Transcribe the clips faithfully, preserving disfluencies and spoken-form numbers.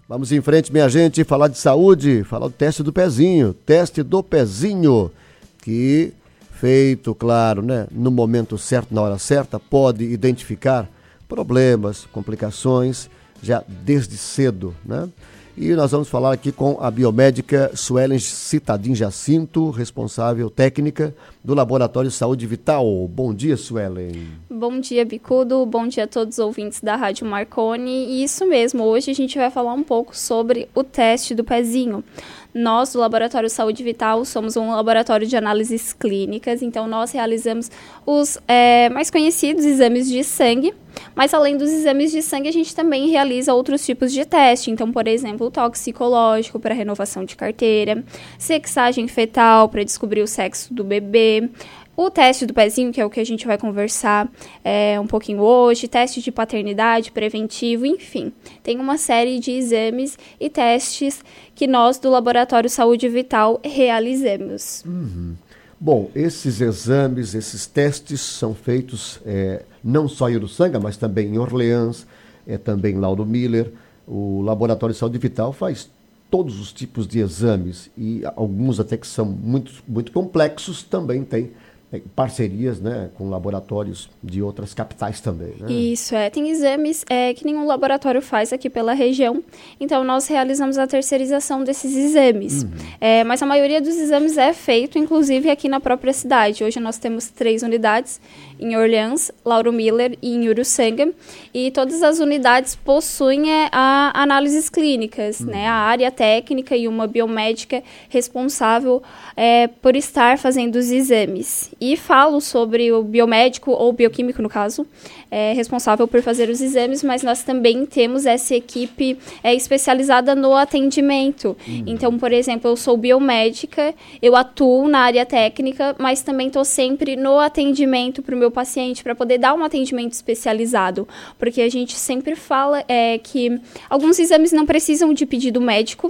Vamos em frente, minha gente, falar de saúde, falar do teste do pezinho, teste do pezinho, que feito, claro, né, no momento certo, na hora certa, pode identificar problemas, complicações, já desde cedo, né? E nós vamos falar aqui com a biomédica Suelen Citadin Jacinto, responsável técnica do Laboratório Saúde Vital. Bom dia, Suelen. Bom dia, Bicudo. Bom dia a todos os ouvintes da Rádio Marconi. E isso mesmo, hoje a gente vai falar um pouco sobre o teste do pezinho. Nós, do Laboratório Saúde Vital, somos um laboratório de análises clínicas, então nós realizamos os é, mais conhecidos exames de sangue, mas além dos exames de sangue, a gente também realiza outros tipos de teste. Então, por exemplo, o toxicológico para renovação de carteira, sexagem fetal para descobrir o sexo do bebê, o teste do pezinho, que é o que a gente vai conversar é, um pouquinho hoje, teste de paternidade, preventivo, enfim. Tem uma série de exames e testes que nós do Laboratório Saúde Vital realizamos. Uhum. Bom, esses exames, esses testes são feitos é, não só em Uruçanga, mas também em Orleans, é, também em Lauro Miller. O Laboratório Saúde Vital faz todos os tipos de exames e alguns até que são muito, muito complexos também tem parcerias, né, com laboratórios de outras capitais também, né? Isso, é. Tem exames é, que nenhum laboratório faz aqui pela região, então nós realizamos a terceirização desses exames. Uhum. É, mas a maioria dos exames é feito, inclusive, aqui na própria cidade. Hoje nós temos três unidades, em Orleans, Lauro Miller e em Uruçanga, e todas as unidades possuem é, a análises clínicas, uhum. né, a área técnica e uma biomédica responsável é, por estar fazendo os exames. E falo sobre o biomédico, ou bioquímico no caso, é, responsável por fazer os exames, mas nós também temos essa equipe é, especializada no atendimento. Uhum. Então, por exemplo, eu sou biomédica, eu atuo na área técnica, mas também estou sempre no atendimento para o meu paciente, para poder dar um atendimento especializado. Porque a gente sempre fala é, que alguns exames não precisam de pedido médico.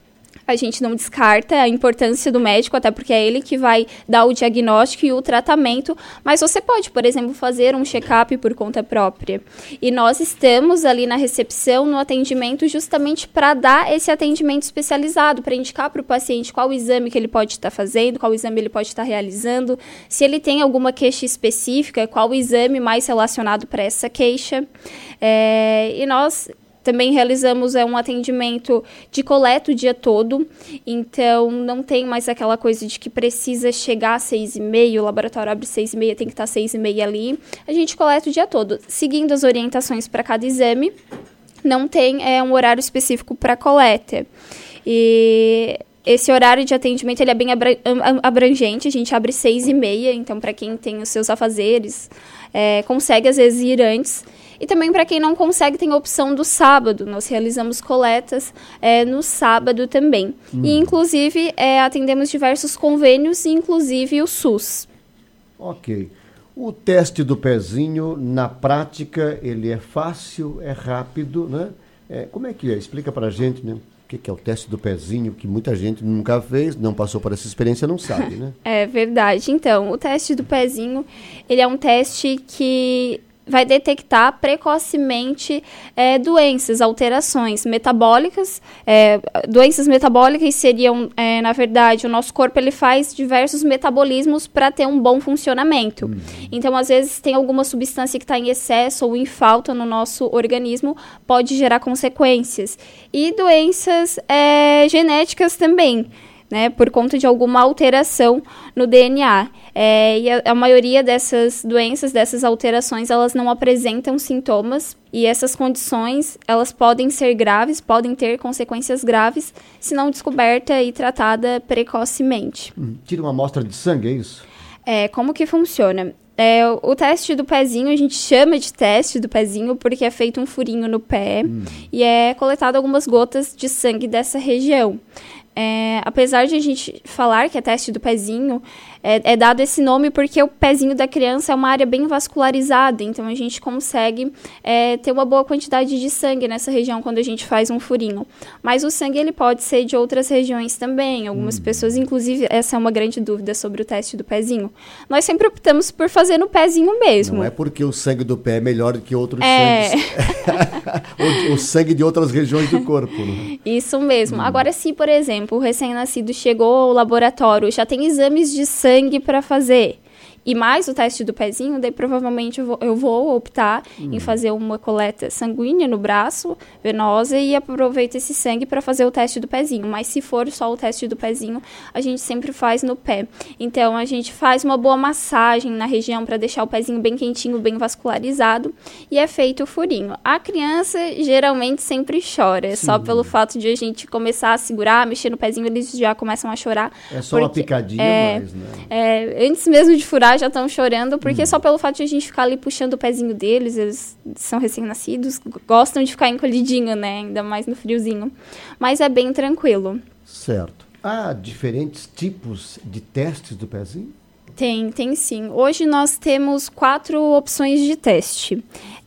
A gente não descarta a importância do médico, até porque é ele que vai dar o diagnóstico e o tratamento, mas você pode, por exemplo, fazer um check-up por conta própria. E nós estamos ali na recepção, no atendimento, justamente para dar esse atendimento especializado, para indicar para o paciente qual exame que ele pode estar fazendo, qual exame ele pode estar realizando, se ele tem alguma queixa específica, qual o exame mais relacionado para essa queixa. É, e nós também realizamos é, um atendimento de coleta o dia todo, então não tem mais aquela coisa de que precisa chegar às seis e meia, o laboratório abre seis e meia, tem que estar às seis e meia ali. A gente coleta o dia todo, seguindo as orientações para cada exame, não tem é, um horário específico para coleta. E esse horário de atendimento ele é bem abrangente, a gente abre seis e meia, então para quem tem os seus afazeres, é, consegue às vezes ir antes. E também para quem não consegue, tem a opção do sábado. Nós realizamos coletas é, no sábado também. Hum. E, inclusive, é, atendemos diversos convênios, inclusive o SUS. Ok. O teste do pezinho, na prática, ele é fácil, é rápido, né? É, como é que é? Explica para a gente, né? O que, que é o teste do pezinho, que muita gente nunca fez, não passou por essa experiência, não sabe, né? É verdade. Então, o teste do pezinho, ele é um teste que vai detectar precocemente é, doenças, alterações metabólicas. É, doenças metabólicas seriam, é, na verdade, o nosso corpo ele faz diversos metabolismos para ter um bom funcionamento. Uhum. Então, às vezes, tem alguma substância que está em excesso ou em falta no nosso organismo, pode gerar consequências. E doenças é, genéticas também, né, por conta de alguma alteração no D N A. É, e a, a maioria dessas doenças, dessas alterações, elas não apresentam sintomas e essas condições, elas podem ser graves, podem ter consequências graves, se não descoberta e tratada precocemente. Hum, tira uma amostra de sangue, é isso? É, como que funciona? É, o teste do pezinho, a gente chama de teste do pezinho porque é feito um furinho no pé hum. e é coletado algumas gotas de sangue dessa região. É, apesar de a gente falar que é teste do pezinho, é, é dado esse nome porque o pezinho da criança é uma área bem vascularizada, então a gente consegue é, ter uma boa quantidade de sangue nessa região quando a gente faz um furinho. Mas o sangue ele pode ser de outras regiões também. Algumas hum. pessoas, inclusive, essa é uma grande dúvida sobre o teste do pezinho. Nós sempre optamos por fazer no pezinho mesmo. Não é porque o sangue do pé é melhor do que outros é. sangues. o, o sangue de outras regiões do corpo. Né? Isso mesmo. Hum. Agora, se, por exemplo, o recém-nascido chegou ao laboratório, já tem exames de sangue para fazer, e mais o teste do pezinho, daí provavelmente eu vou, eu vou optar hum. em fazer uma coleta sanguínea no braço, venosa, e aproveito esse sangue para fazer o teste do pezinho. Mas se for só o teste do pezinho, a gente sempre faz no pé. Então, a gente faz uma boa massagem na região para deixar o pezinho bem quentinho, bem vascularizado, e é feito o furinho. A criança geralmente sempre chora, Sim. só pelo fato de a gente começar a segurar, mexer no pezinho, eles já começam a chorar. É só uma picadinha é, mais, né? É, antes mesmo de furar, já estão chorando, porque hum. só pelo fato de a gente ficar ali puxando o pezinho deles, eles são recém-nascidos, gostam de ficar encolhidinho, né? Ainda mais no friozinho. Mas é bem tranquilo. Certo. Há diferentes tipos de testes do pezinho? Tem, tem sim. Hoje nós temos quatro opções de teste.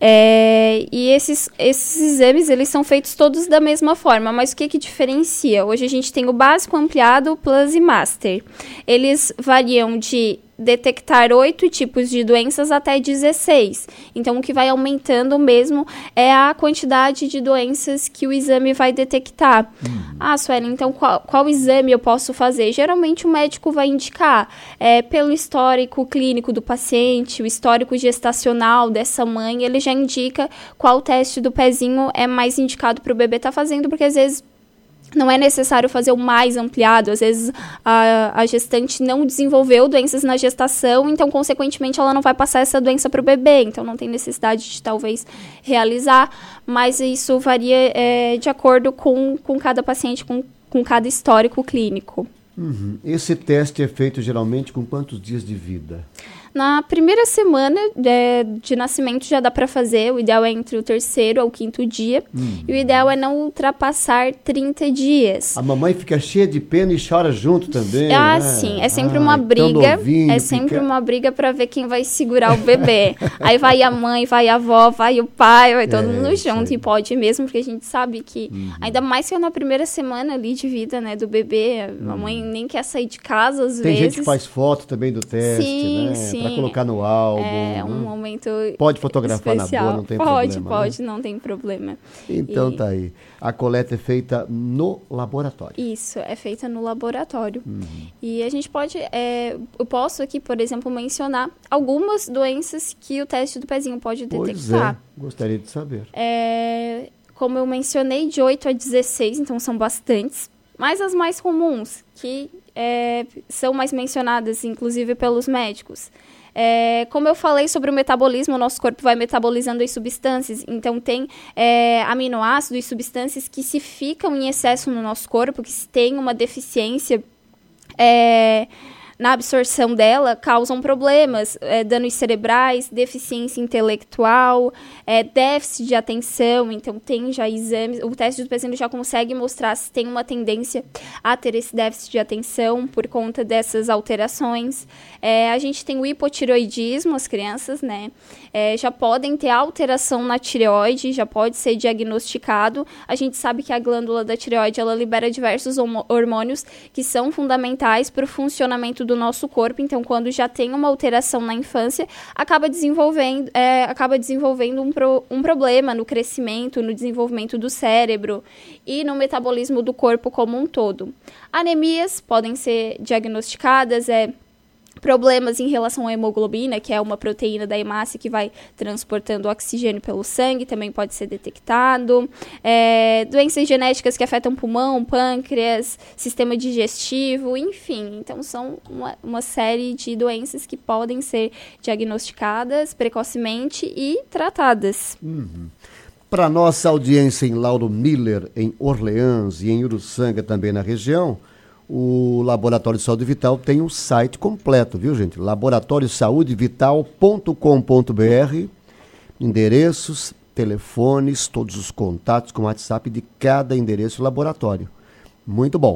É, e esses, esses exames, eles são feitos todos da mesma forma, mas o que que diferencia? Hoje a gente tem o básico, ampliado, plus e master. Eles variam de detectar oito tipos de doenças até dezesseis. Então, o que vai aumentando mesmo é a quantidade de doenças que o exame vai detectar. Uhum. Ah, Sueli, então qual, qual exame eu posso fazer? Geralmente o médico vai indicar é, pelo histórico clínico do paciente, o histórico gestacional dessa mãe, ele já indica qual teste do pezinho é mais indicado para o bebê estar fazendo, porque às vezes não é necessário fazer o mais ampliado, às vezes a, a gestante não desenvolveu doenças na gestação, então, consequentemente, ela não vai passar essa doença para o bebê, então não tem necessidade de, talvez, realizar, mas isso varia é, de acordo com, com cada paciente, com, com cada histórico clínico. Uhum. Esse teste é feito, geralmente, com quantos dias de vida? Na primeira semana de, de nascimento já dá para fazer, o ideal é entre o terceiro ao quinto dia, hum. e o ideal é não ultrapassar trinta dias. A mamãe fica cheia de pena e chora junto também, Ah, né? sim, é sempre Ai, uma briga, novinho, é sempre fica... uma briga para ver quem vai segurar o bebê. Aí vai a mãe, vai a avó, vai o pai, vai todo é, mundo junto, e pode mesmo, porque a gente sabe que, uhum. ainda mais que é na primeira semana ali de vida, né, do bebê, uhum. a mãe nem quer sair de casa às Tem vezes. Tem gente que faz foto também do teste, sim, né? Sim, para colocar no álbum. É um né? momento Pode fotografar especial. na boa, não tem pode, problema. Pode, pode, né? não tem problema. Então e... tá aí. A coleta é feita no laboratório. Isso, é feita no laboratório. Uhum. E a gente pode, é, eu posso aqui, por exemplo, mencionar algumas doenças que o teste do pezinho pode detectar. Pois é, gostaria de saber. É, como eu mencionei, de oito a dezesseis, então são bastantes. Mas as mais comuns, que é, são mais mencionadas, inclusive, pelos médicos. É, como eu falei sobre o metabolismo, o nosso corpo vai metabolizando as substâncias. Então, tem é, aminoácidos e substâncias que, se ficam em excesso no nosso corpo, que se tem uma deficiência é, na absorção dela, causam problemas, é, danos cerebrais, deficiência intelectual, é, déficit de atenção. Então, tem já exames, o teste do pezinho já consegue mostrar se tem uma tendência a ter esse déficit de atenção por conta dessas alterações. É, a gente tem o hipotireoidismo, as crianças, né, é, já podem ter alteração na tireoide, já pode ser diagnosticado. A gente sabe que a glândula da tireoide, ela libera diversos hormônios que são fundamentais para o funcionamento do nosso corpo. Então, quando já tem uma alteração na infância, acaba desenvolvendo, é, acaba desenvolvendo um, pro, um problema no crescimento, no desenvolvimento do cérebro e no metabolismo do corpo como um todo. Anemias podem ser diagnosticadas, é, problemas em relação à hemoglobina, que é uma proteína da hemácia que vai transportando oxigênio pelo sangue, também pode ser detectado. É, doenças genéticas que afetam pulmão, pâncreas, sistema digestivo, enfim. Então, são uma, uma série de doenças que podem ser diagnosticadas precocemente e tratadas. Uhum. Para nossa audiência em Lauro Miller, em Orleans e em Uruçanga, também na região, o Laboratório de Saúde Vital tem um site completo, viu, gente? laboratório saúde vital ponto com ponto b r, endereços, telefones, todos os contatos com o WhatsApp de cada endereço do laboratório. Muito bom.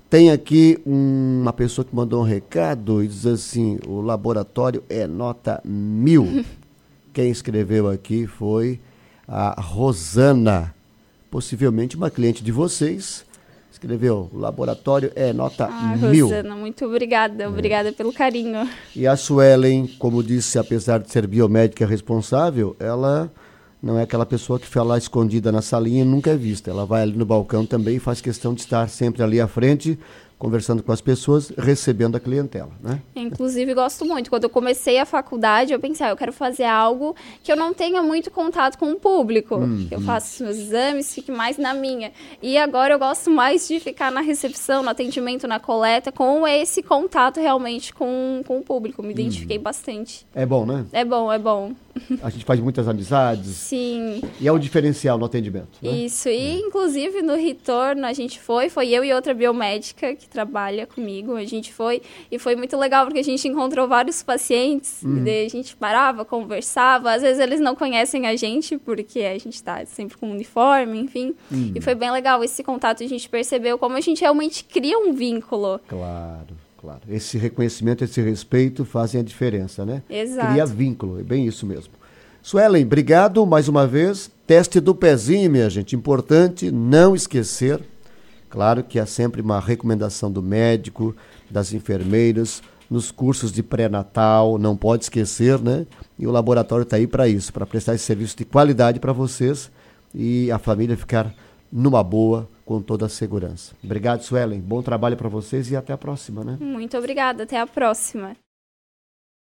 Tem aqui um, uma pessoa que mandou um recado e diz assim, o laboratório é nota mil. Quem escreveu aqui foi a Rosana, possivelmente uma cliente de vocês. Escreveu, o laboratório é nota ah, mil. Rosana, muito obrigada. Obrigada é. pelo carinho. E a Suelen, como disse, apesar de ser biomédica responsável, ela não é aquela pessoa que fica lá escondida na salinha e nunca é vista. Ela vai ali no balcão também e faz questão de estar sempre ali à frente, conversando com as pessoas, recebendo a clientela, né? Inclusive, gosto muito. Quando eu comecei a faculdade, eu pensei, ah, eu quero fazer algo que eu não tenha muito contato com o público. Hum, eu hum. faço os meus exames, fique mais na minha. E agora eu gosto mais de ficar na recepção, no atendimento, na coleta, com esse contato realmente com, com o público. Me identifiquei hum. bastante. É bom, né? É bom, é bom. A gente faz muitas amizades. Sim. E é o diferencial no atendimento, né? Isso. E, inclusive, no retorno, a gente foi, foi eu e outra biomédica que trabalha comigo, a gente foi, e foi muito legal porque a gente encontrou vários pacientes, uhum. e daí a gente parava, conversava, às vezes eles não conhecem a gente, porque a gente está sempre com uniforme, enfim, uhum. e foi bem legal esse contato, a gente percebeu como a gente realmente cria um vínculo. Claro, claro. Esse reconhecimento, esse respeito fazem a diferença, né? Exato. Cria vínculo, é bem isso mesmo. Suelen, obrigado mais uma vez. Teste do pezinho, minha gente, importante, não esquecer. Claro que há sempre uma recomendação do médico, das enfermeiras, nos cursos de pré-natal, não pode esquecer, né? E o laboratório está aí para isso, para prestar esse serviço de qualidade para vocês e a família ficar numa boa, com toda a segurança. Obrigado, Suelen. Bom trabalho para vocês e até a próxima, né? Muito obrigada. Até a próxima.